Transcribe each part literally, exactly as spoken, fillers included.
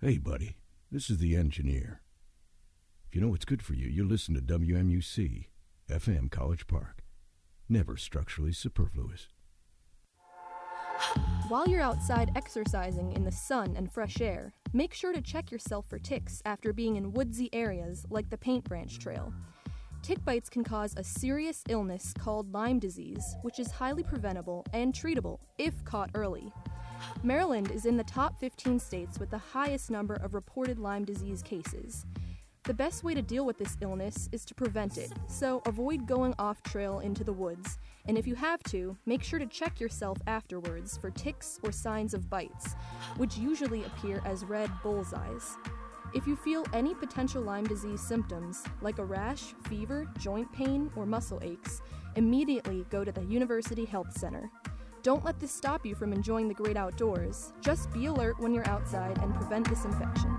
Hey, buddy, this is the engineer. If you know what's good for you, you listen to W M U C, F M College Park. Never structurally superfluous. While you're outside exercising in the sun and fresh air, make sure to check yourself for ticks after being in woodsy areas like the Paint Branch Trail. Tick bites can cause a serious illness called Lyme disease, which is highly preventable and treatable if caught early. Maryland is in the top fifteen states with the highest number of reported Lyme disease cases. The best way to deal with this illness is to prevent it, so avoid going off trail into the woods, and if you have to, make sure to check yourself afterwards for ticks or signs of bites, which usually appear as red bullseyes. If you feel any potential Lyme disease symptoms, like a rash, fever, joint pain, or muscle aches, immediately go to the University Health Center. Don't let this stop you from enjoying the great outdoors. Just be alert when you're outside and prevent this infection.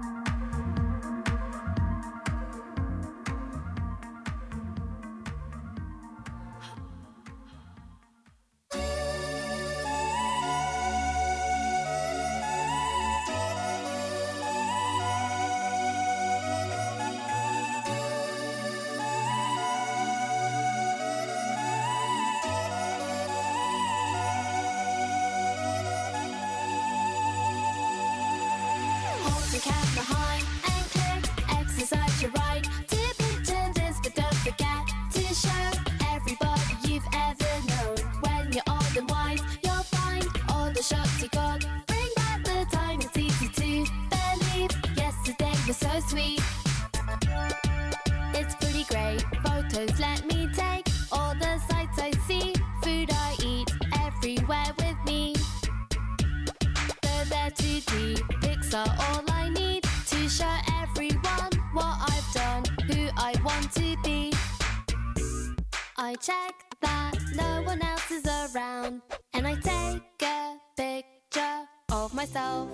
I check that no one else is around, and I take a picture of myself.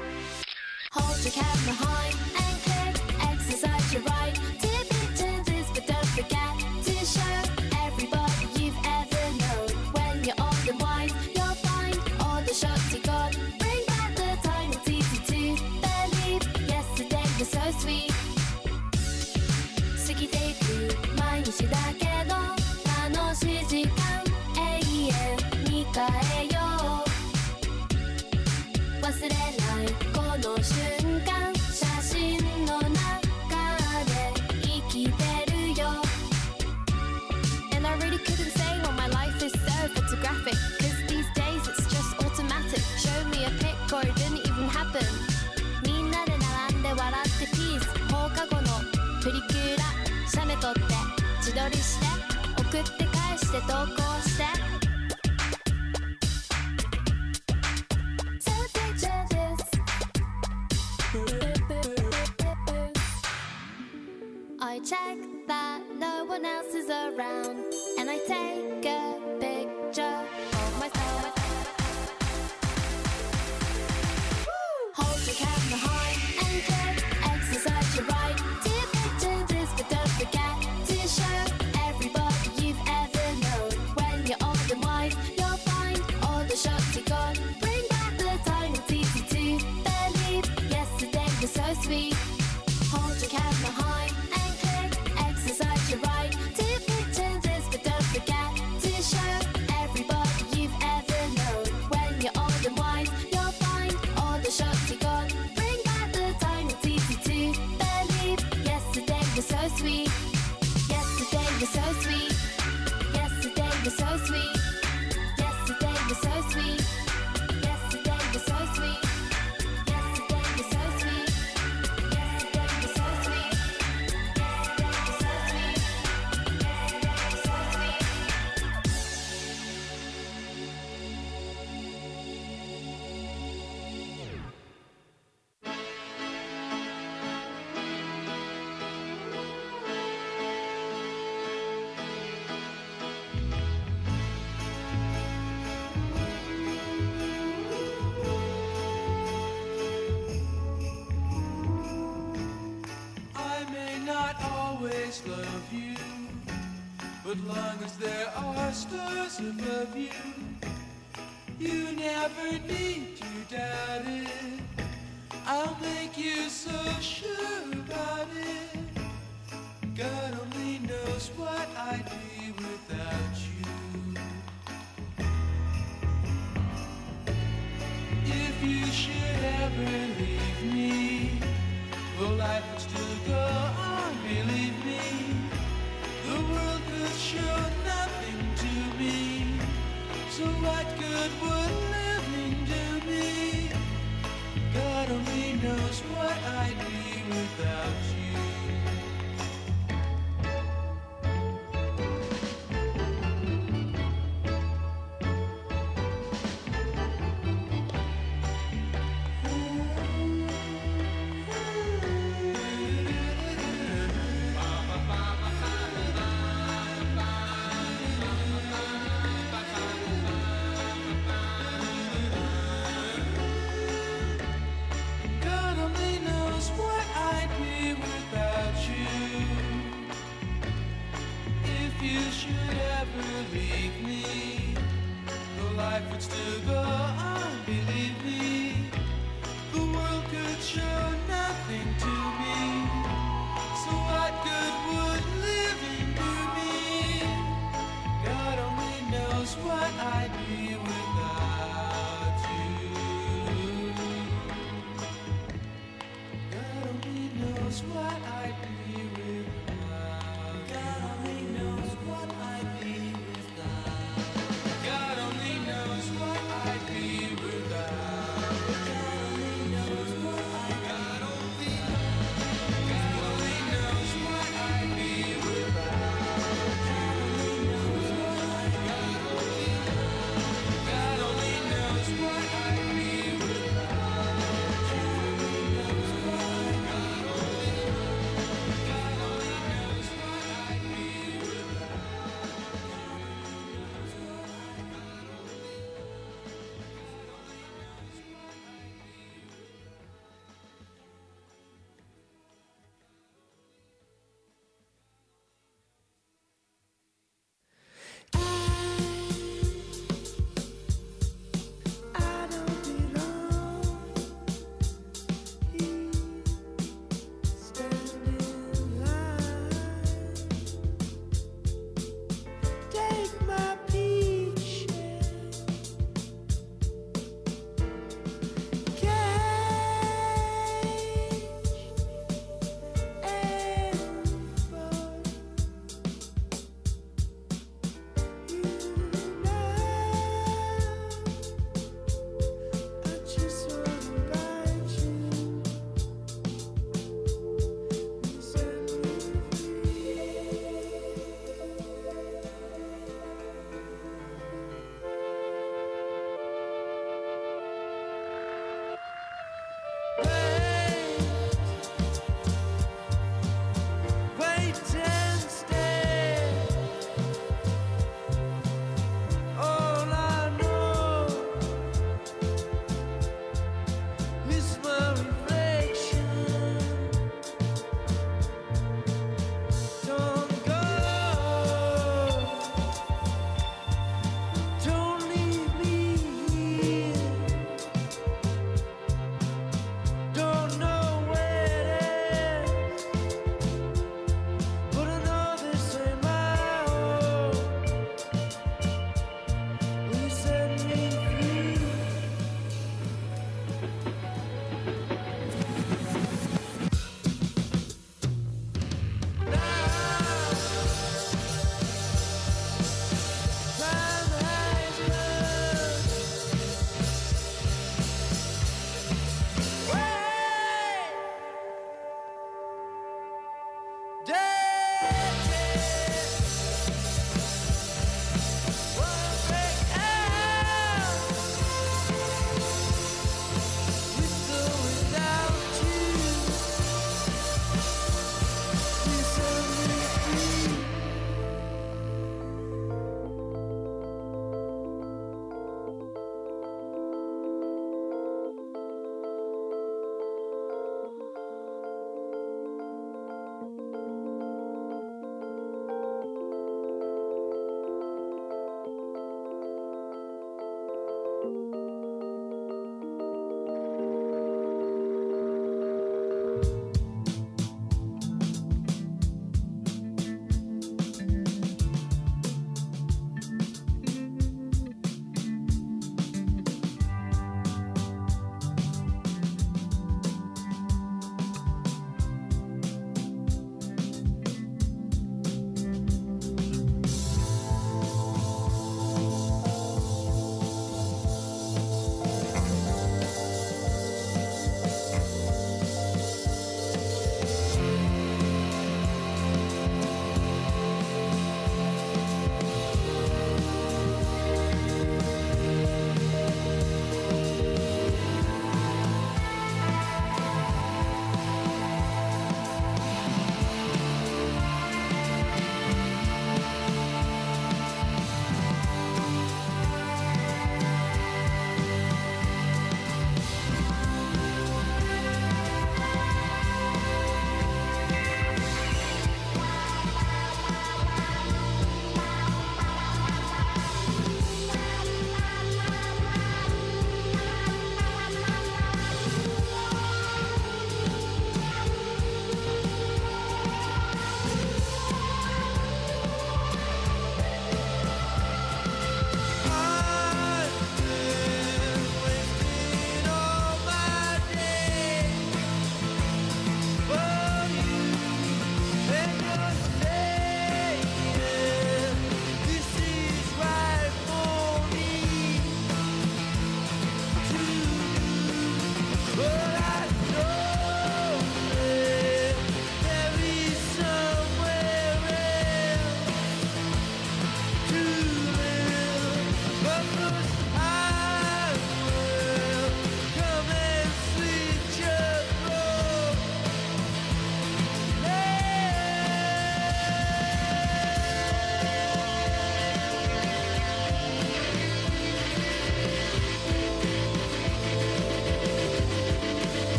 Hold your camera high and click, exercise your right. Take pictures this, but don't forget to show everybody you've ever known. When you're old and wise, you'll find all the shots you got. Bring back the time, it's easy to believe. Yesterday was so sweet. 過ぎていく毎日だけど楽しい時間永遠に変えよう忘れないこの瞬間写真の中で生きてるよ And I really couldn't say what my life is so photographic Cause these days it's just automatic Show me a pic or it didn't even happen みんなで並んで笑ってピース放課後のプリクラ写メ撮って自撮りして送って返して投稿して So picture this I check that no one else is around And I take a picture of myself Hold your camera high and click Exercise your right Take picture this but don't forget to show everybody you've ever known When you're old and wise, you'll find all the shots you got Bring back the time, it's easy to believe Yesterday was so sweet Hold your camera high and click Exercise your right Take picture this but don't forget to show everybody you've ever known When you're old and wise, you'll find all the shots you got Bring back the time, it's easy to believe Yesterday was so sweet Yesterday was so sweet Yesterday was so sweet Yesterday was so sweet Yesterday was so sweet Yesterday was so sweet Yesterday was so sweet Yesterday was so sweet Yesterday was so sweet I may not always love you, but long as there are stars above you, you never need to doubt it. I'll make you so sure about it. God only knows what I'd be without you. If you should ever leave me, well, life would still go on, believe me. The world could show nothing to me, so what good would living do me? God only knows what I'd be without you.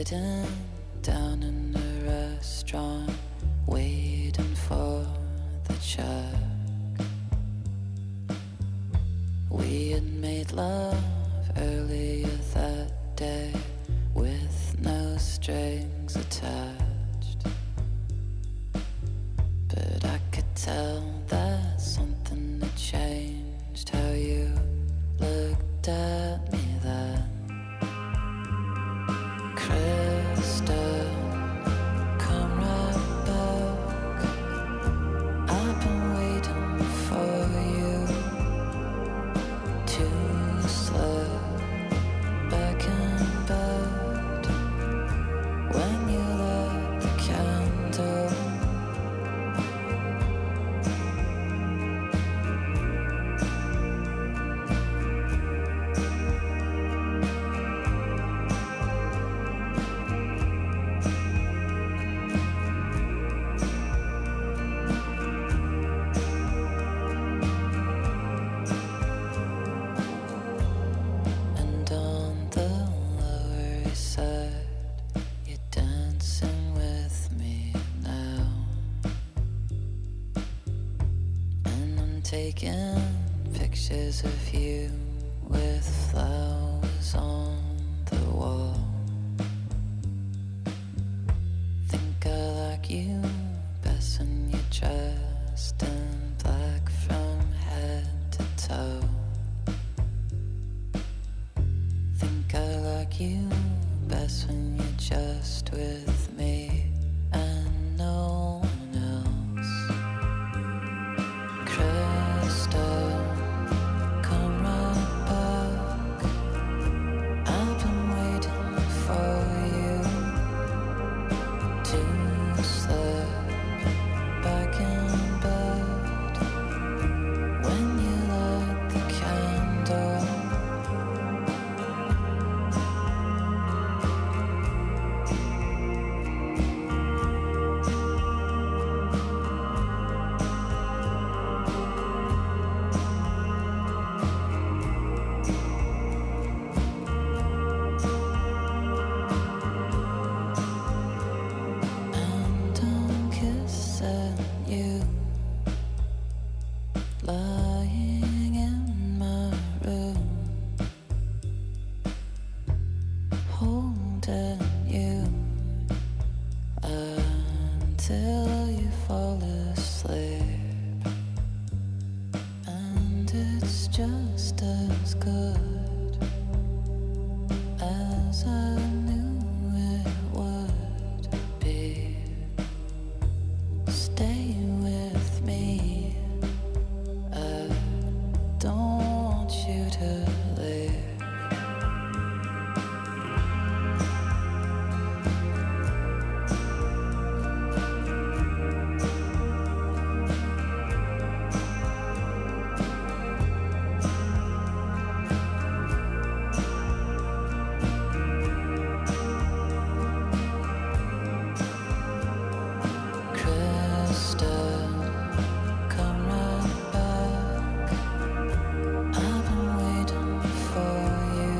sitting down in a restaurant, waiting for the check. We had made love earlier that day with no strings attached, but I could tell that something had changed, how you looked at me then. Crystal, come right back. I've been waiting for you to slip back in bed when you lit the candle. And on the Lower East Side, you're dancing with me now. And I'm taking pictures of you with flowers on the wall. Think I like you best when you're dressed in black from head to toe. Think I like you best when you're just with me and no one else. Crystal, come right back. I've been waiting for you to slip back in bed when you light the candle. And I'm kissing you, lying in my room, holding you until you fall asleep. And it's just as good as I knew it would be. Stay with me, I don't want you to leave. Crystal, come right back. I've been waiting for you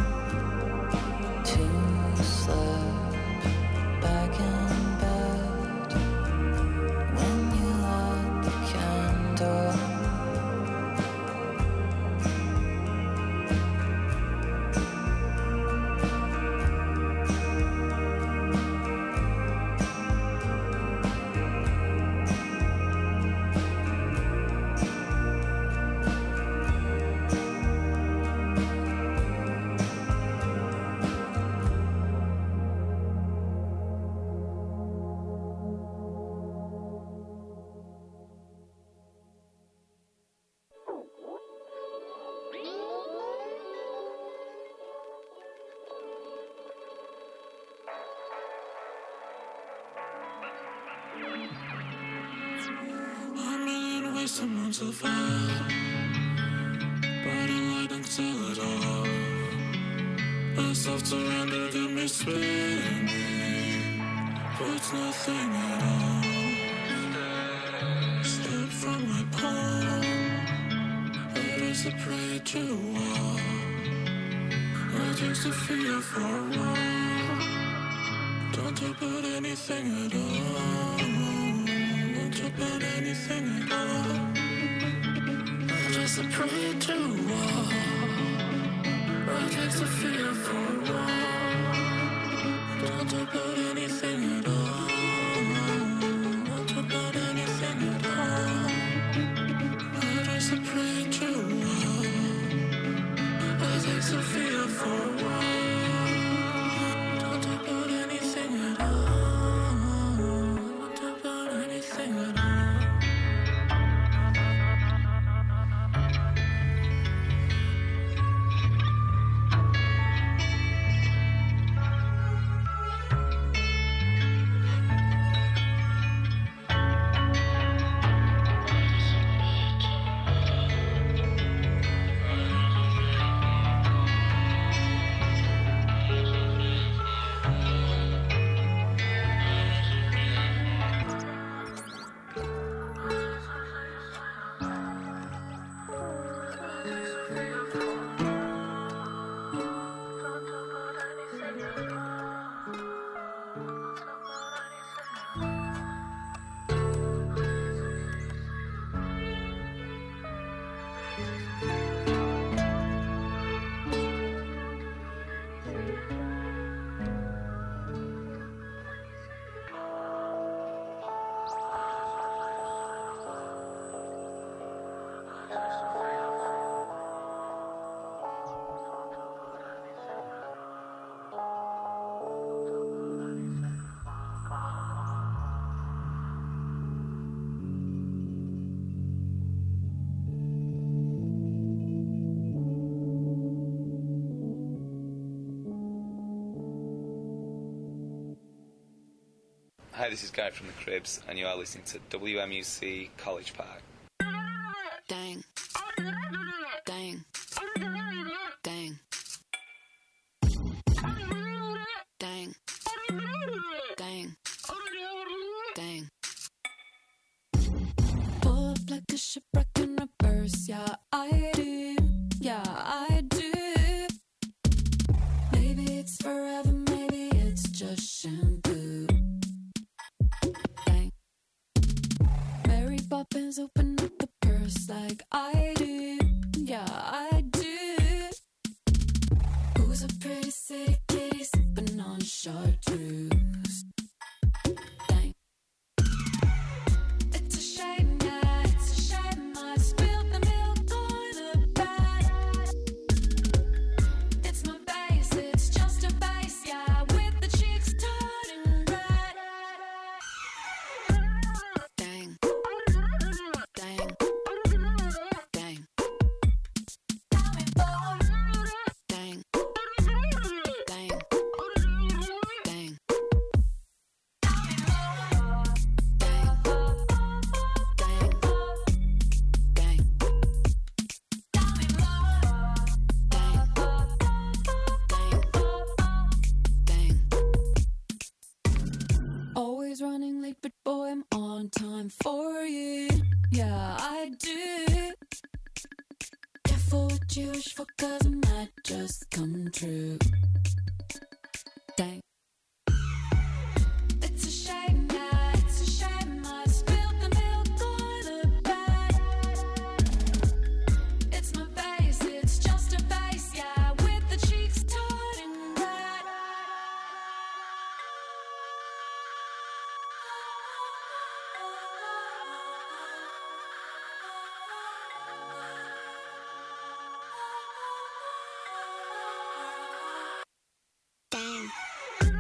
to slip back in bed when you light the candle. I'm in a waste of months of fire, but I light until it all. A soft surrender got me spinning, puts nothing at all. Slip from my palm, but as I pray to a wall, I just a fear for a wall. talk about anything at all. Don't talk about anything at all. I'm just a prey to war. I take the fear for a while. Don't talk about anything at all. Don't talk about anything at all. I'm just a prey to war. I take the fear for a while. Don't talk about anything at all. Don't talk about anything at all. Hi, this is Guy from the Cribs, and you are listening to W M U C College Park. Dang. Dang. Dang. Dang. Dang. Dang. Pull up like a shipwreck in reverse, yeah, I do. Yeah, I do. Maybe it's forever, maybe it's just shampoo. Dang. Mary Poppins open up the purse like I do. Yeah, I do. Who's a pretty city kitty sipping on chartreuse? Dang. It's a shame, yeah, it's a shame I spilled the milk on the bed. It's my face, it's just a face, yeah, with the cheeks turning red. Dang. Dang. Dang. Dang. Dang. Dang. Dang. Always running late, but boy, I'm on time for you. Yeah, I do. Careful what you wish for, cause it might just come true. Dang. It's a shame, yeah, it's a shame I spilled the milk on the bed. It's my face, it's just a face, yeah, with the cheeks turning red. Dang.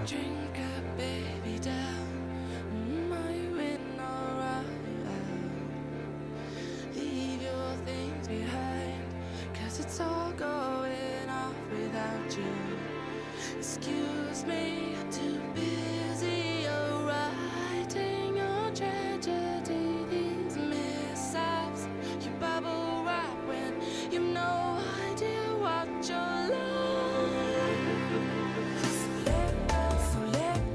Drink a baby down. Mm, are you in or out? Leave your things behind, 'cause it's all going off without you. Excuse me, too busy oh, writing your tragedy. These mishaps, you bubble wrap when you've no idea what you're like. So let go, so let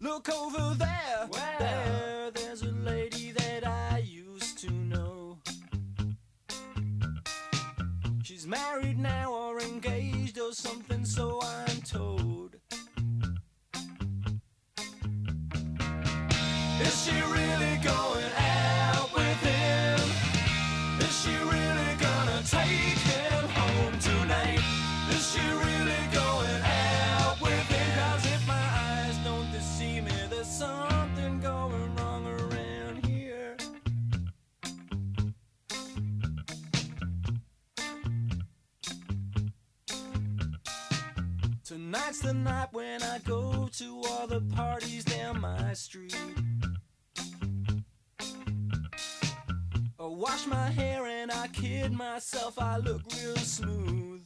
Look over there, Where? there, there's a lady that I used to know. She's married now or engaged or something, so I'm told. Is she really going out with him? Is she really gonna take him home tonight? Is she really going out with him? 'Cause if my eyes don't deceive me, there's something going wrong around here. Tonight's the night when I go to all the parties down my street. I wash my hair and I kid myself, I look real smooth.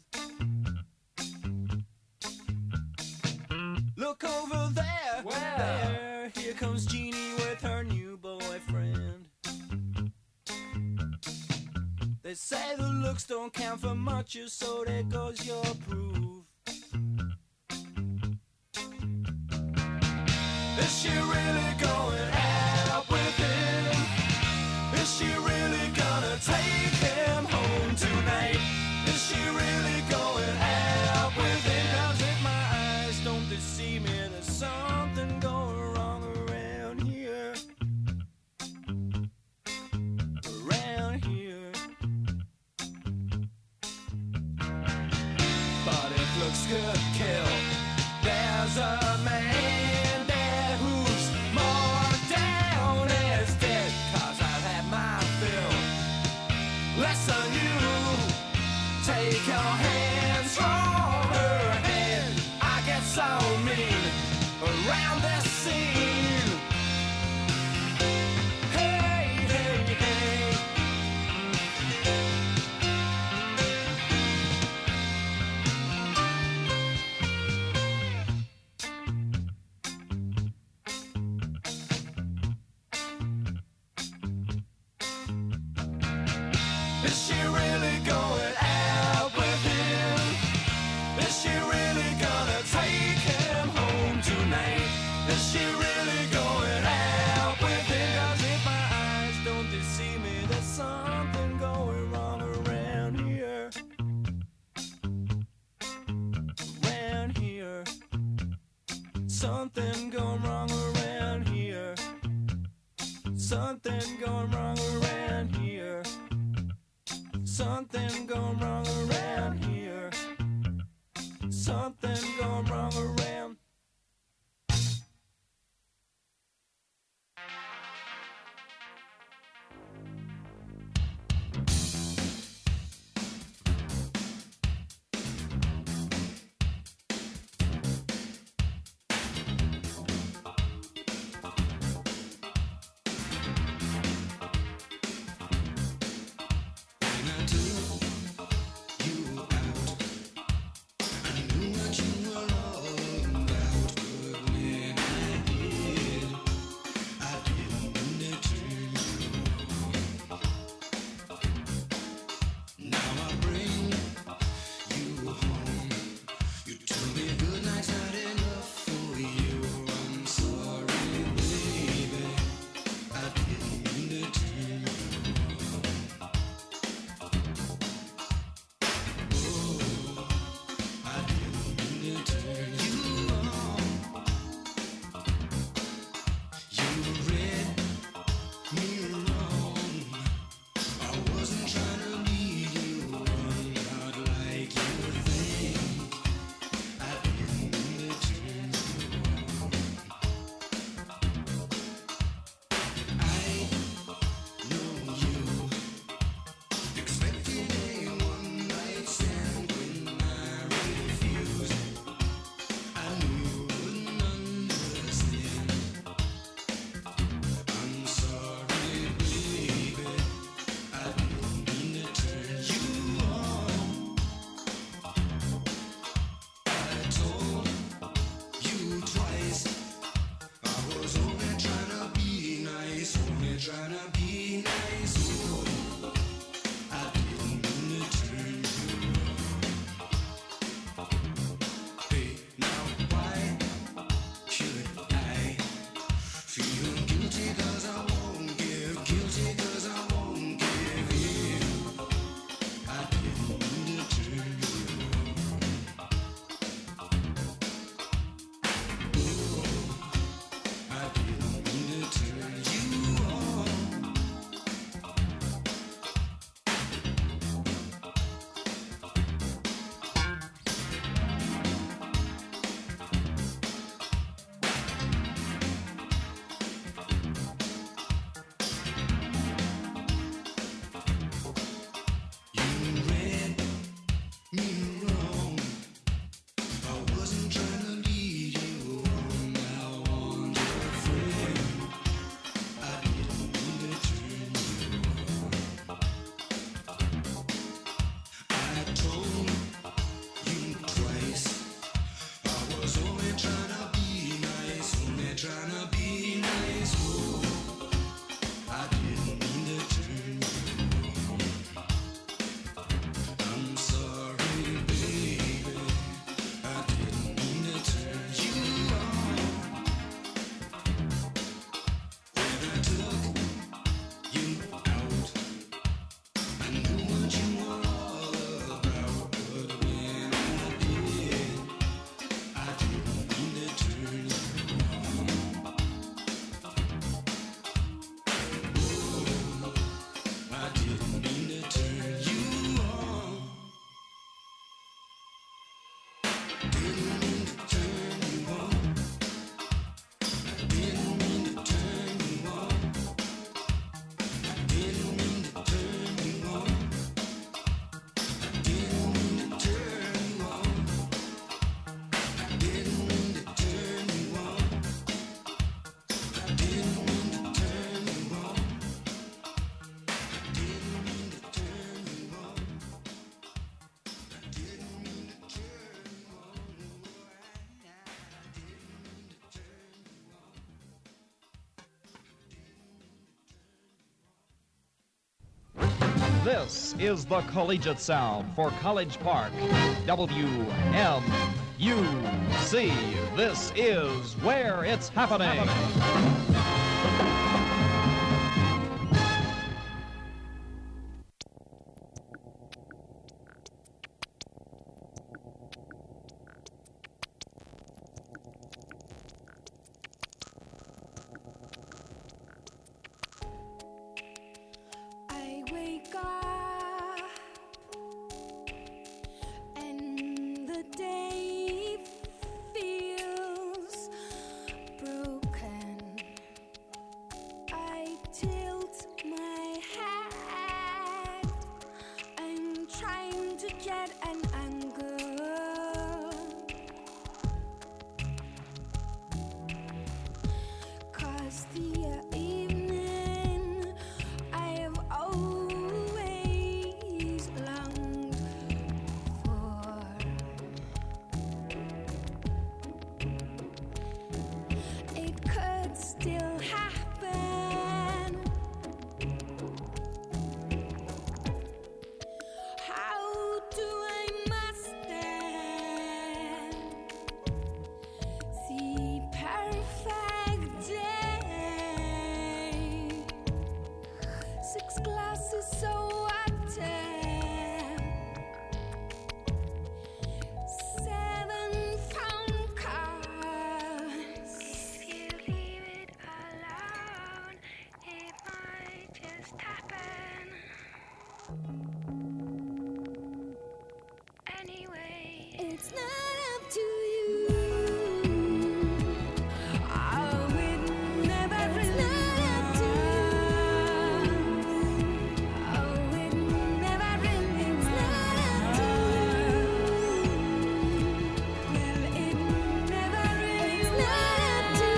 Look over there, Where? there, here comes Jeannie with her new boyfriend. They say the looks don't count for much, so there goes your proof. Is she really going out with him? Is she really gonna take him home tonight? Is she really going out with him? 'Cause if my eyes don't deceive me, there's something going wrong around here. Around here. But if looks could kill, there's a man there who's more down as dead. 'Cause I've had my fill. Less than you. Take your hands from her head. I get so mean around this scene. Hey, hey, hey. Is she really going out with him? Is she really gonna take him home tonight? Is she really going out with him? 'Cause if my eyes don't deceive me, there's something going wrong around here. Around here. Something going wrong around here. Something going wrong around here. Something going wrong around here. Something going wrong around. You out. I knew what you were all This is the collegiate sound for College Park. W M U C. This is where it's happening. I wake up and the day feels broken. I tilt my head. I'm trying to get an angle, 'cause the evening I have always longed for. It could still happen. How do I muster the perfect day? Six glasses so water, seven phone calls. If you leave it alone, it might just happen. Anyway, it's not up to you. Oh, it never really not up to you. Oh, it never really it's not up to you. Well, it never really it's not up to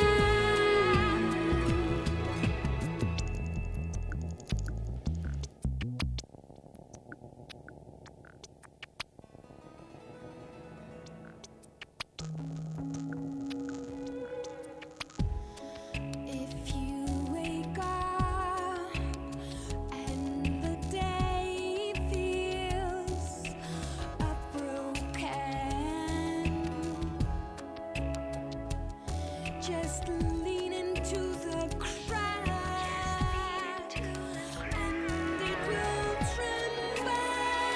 If you wake up and the day feels broken, just lean into the crowd and it will tremble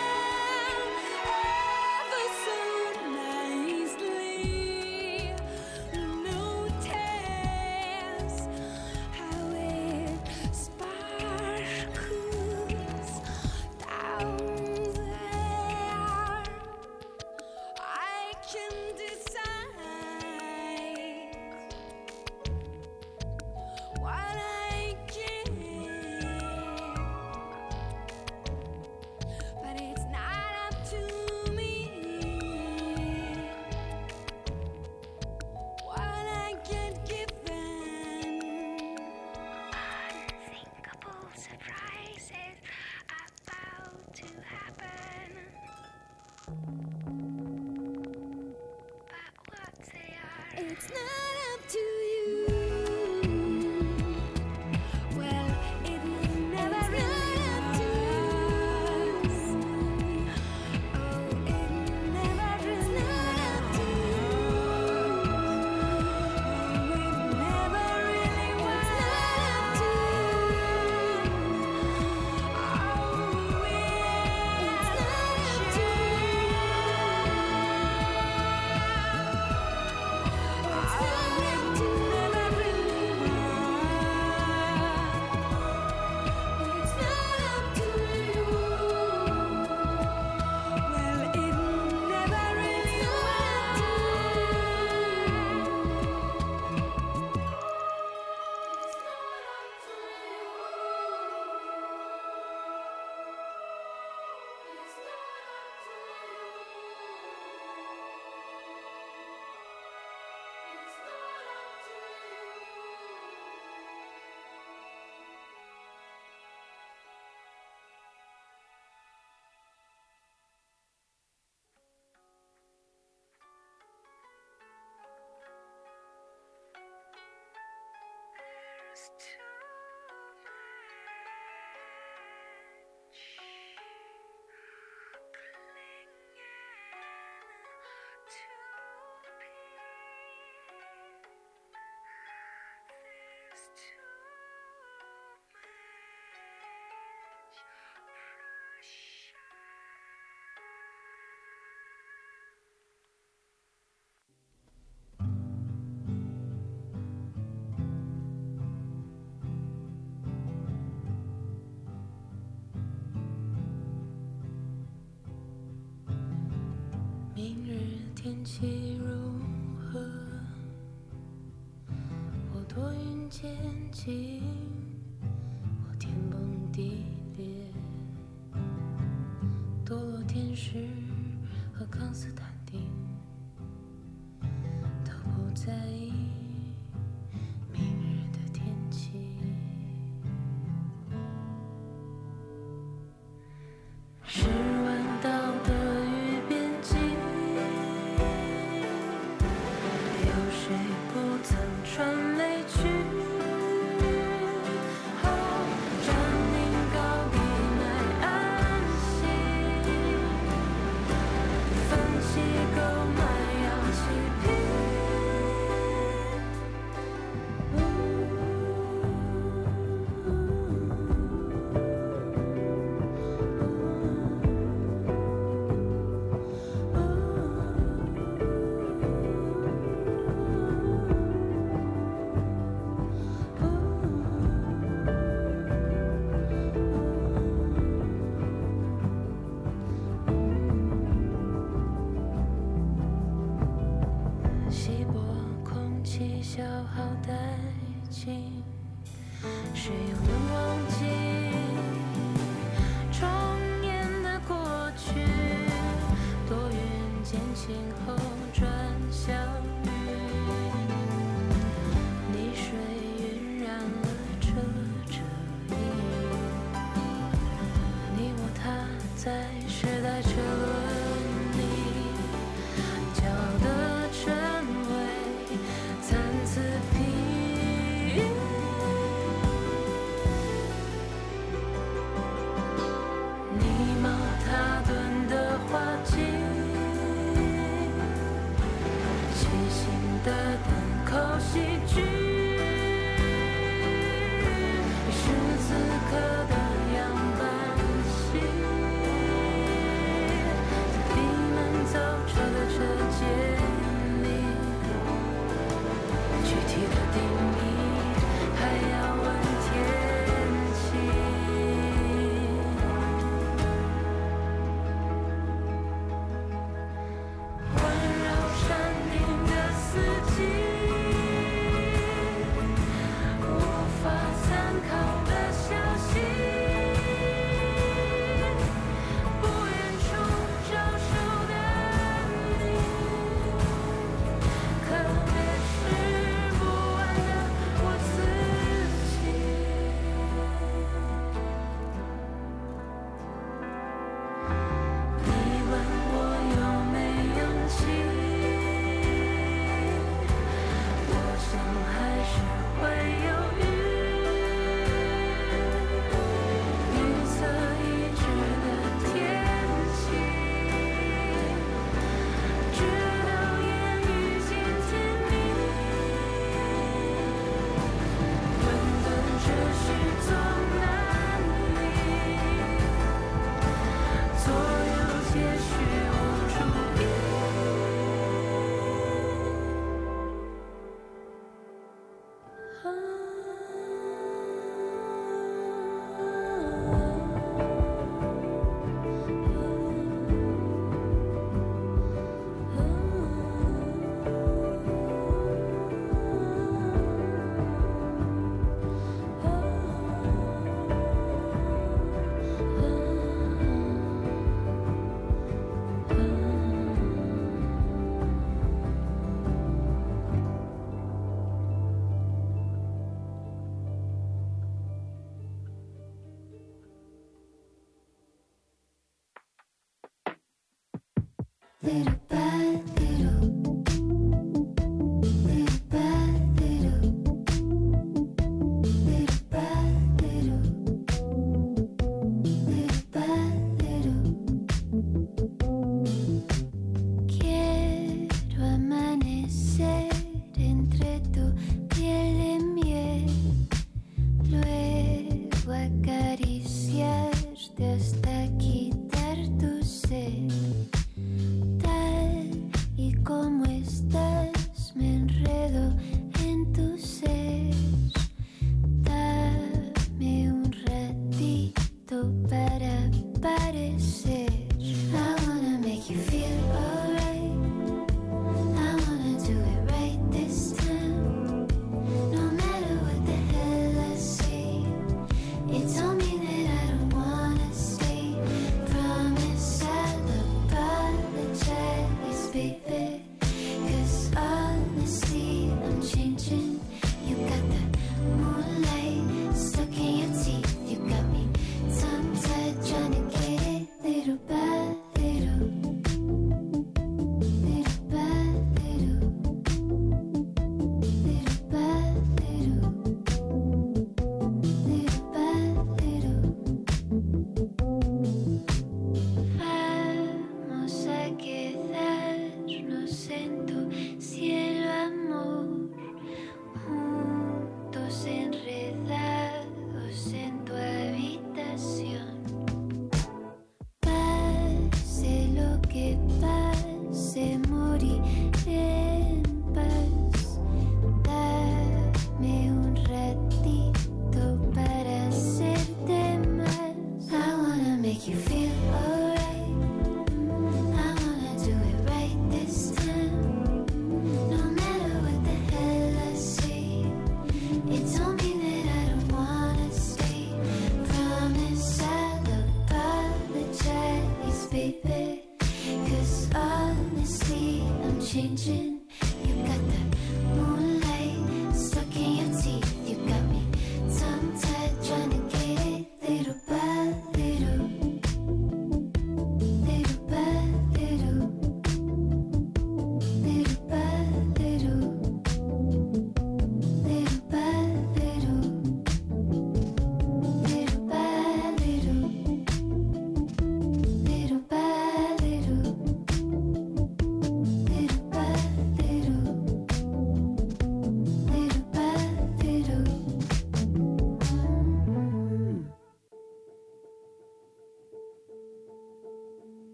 ever so nicely. Notice how it sparkles down there. I can decide what 说云渐近，或天崩地裂，堕落天使和康斯坦丁都不在意明日的天气。十万道德与边境，有谁不曾穿雷去？哦，占领高地乃安息，分析购买氧气瓶。稀薄空气消耗殆尽，谁又能忘记重演的过去？多云渐晴后转小雨，泥水晕染了这遮阴。你我他在时代车轮里骄傲的成为参差品。你茅塔顿的花季，即兴的单口喜剧，是此刻的样板戏，在闭门造车的车间里，具体的定义还要问天气。环绕山顶的四季，无法参考的消息，不远处招手的你，可别吃不完的我自己。你问我有没勇气，我想还是会犹豫。预测已知的天气，直到夜遇见天明。混沌秩序总难离，左右皆许无注意。Little by little, little by little, little by little, little by little. Quiero amanecer entre tu piel y miel, luego acariciarte hasta quitar tu sed. Tal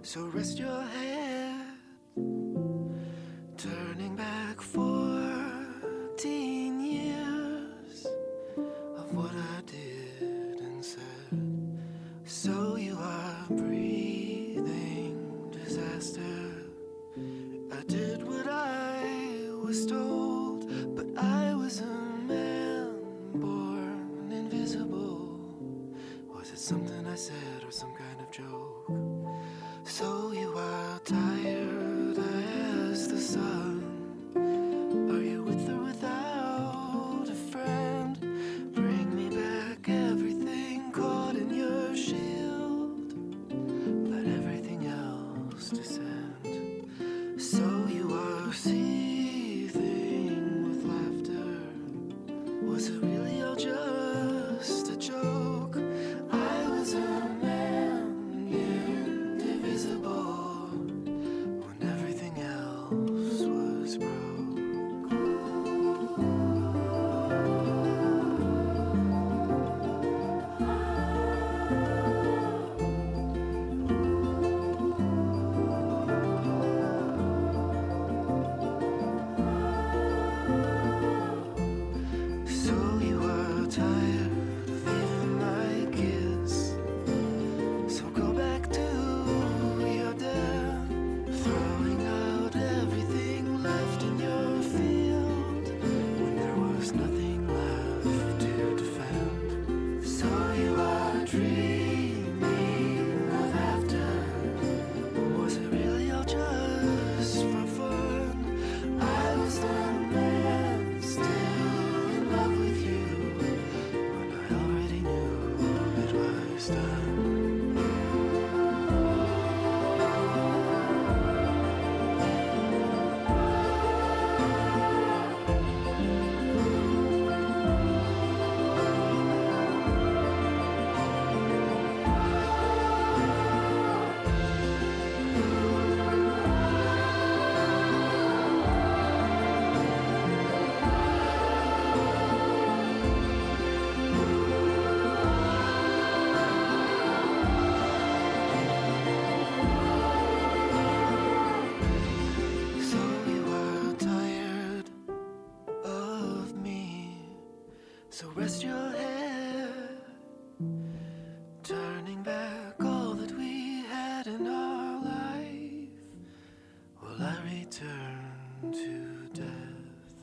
So rest your head, turning back fourteen years of what I did and said. So you are breathing disaster. I did what I was told, but I was a man born invisible. Was it something I said or some kind of joke? So you are tired as the sun. Are you with or without a friend? Bring me back everything caught in your shield. Let everything else descend. So you are seething with laughter. Was it really all just a joke? I was a man indivisible when everything else was broke. So you are tired of even my kiss. So go back to your den, throwing out everything left in your field when there was nothing left to defend. So you are dreaming of after. Was it really all just for fun? I was the man still in love with you when I already knew it was done. So you are tired of me. So rest your head, turning back all that we had in our life. Will I return to death?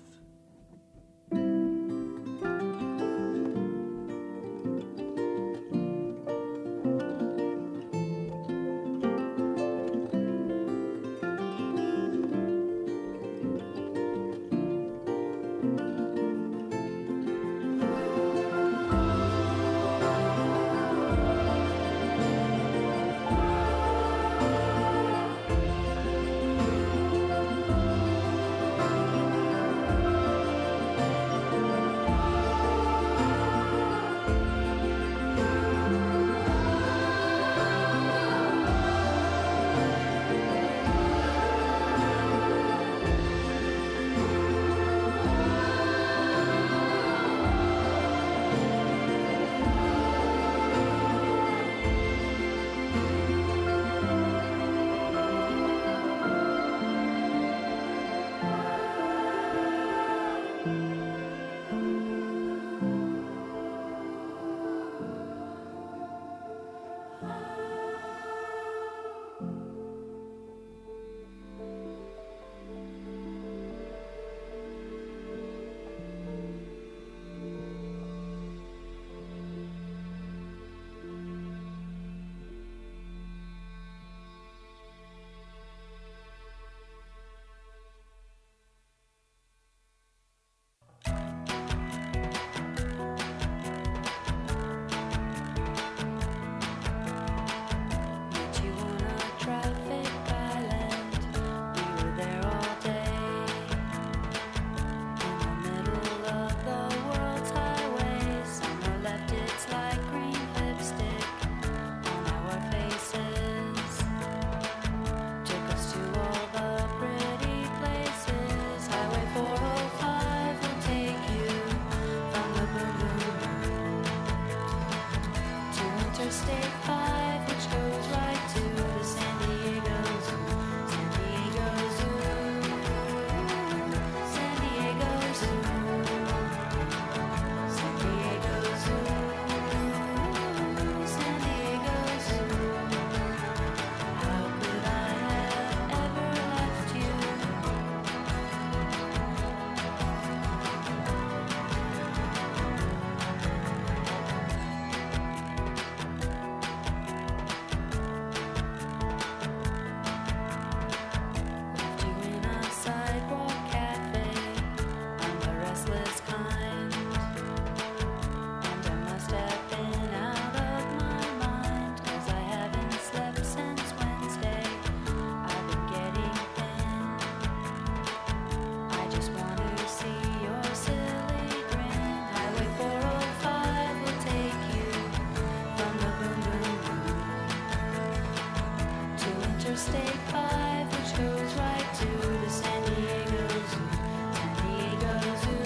Interstate five, which goes right to the San Diego Zoo. San Diego Zoo.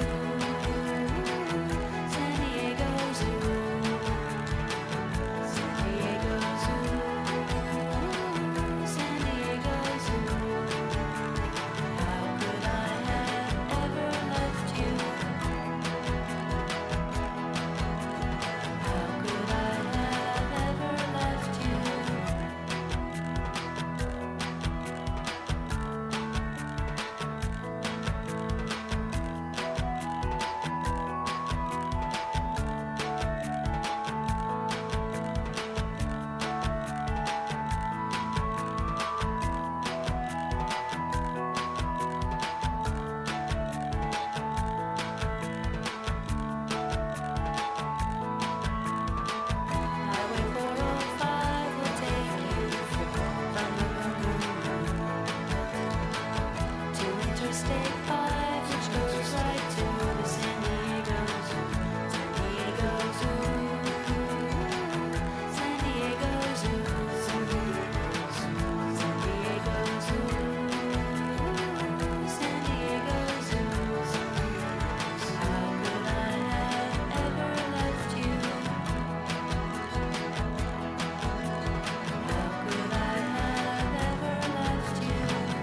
San Diego Zoo. San Diego Zoo. San Diego Zoo. How could I have ever left you? How could I have ever left you? Highway four oh five will take you from the moon to Interstate five, which goes right to the San Diego Zoo. San Diego Zoo. San Diego Zoo. San Diego Zoo. San Diego Zoo. How could I have ever left you? How could I have ever left you?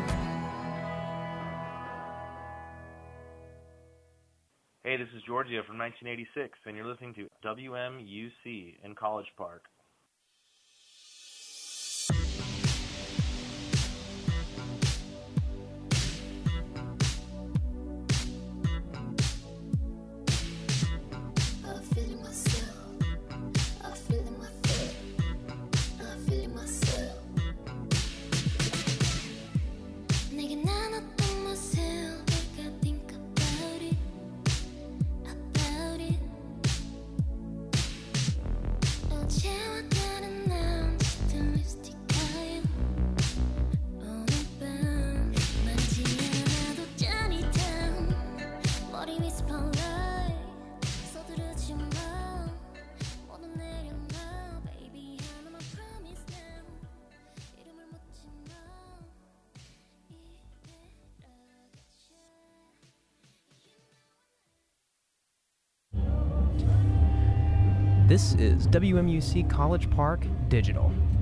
Hey, this is Georgia from nineteen eighty-six, and you're listening to W M U C in College Park. I'm feeling myself. I'm feeling my feet. I'm feeling myself. 내게 나눴던 myself. I think about it, about it. 어제와 다른 난 still lipstick하여 오늘 밤 만지 않아도 짜릿한 머리 위 spotlight. 서두르지 마, 모두 내려놔, baby. 하나만 promise now. 이름을 묻지 마. This is W M U C College Park Digital.